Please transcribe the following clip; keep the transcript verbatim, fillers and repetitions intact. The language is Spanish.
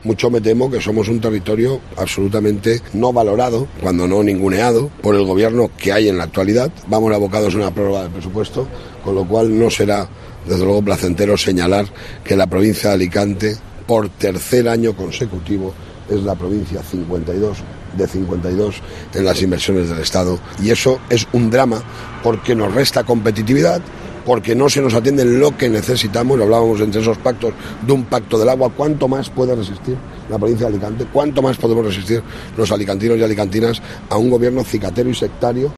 Mucho me temo que somos un territorio absolutamente no valorado, cuando no ninguneado, por el gobierno que hay en la actualidad. Vamos abocados a una prórroga del presupuesto, con lo cual no será, desde luego, placentero señalar que la provincia de Alicante, por tercer año consecutivo, es la provincia cincuenta y dos de cincuenta y dos en las inversiones del Estado. Y eso es un drama porque nos resta competitividad, porque no se nos atiende lo que necesitamos. Hablábamos entre esos pactos de un pacto del agua. ¿Cuánto más puede resistir la provincia de Alicante? ¿Cuánto más podemos resistir los alicantinos y alicantinas a un gobierno cicatero y sectario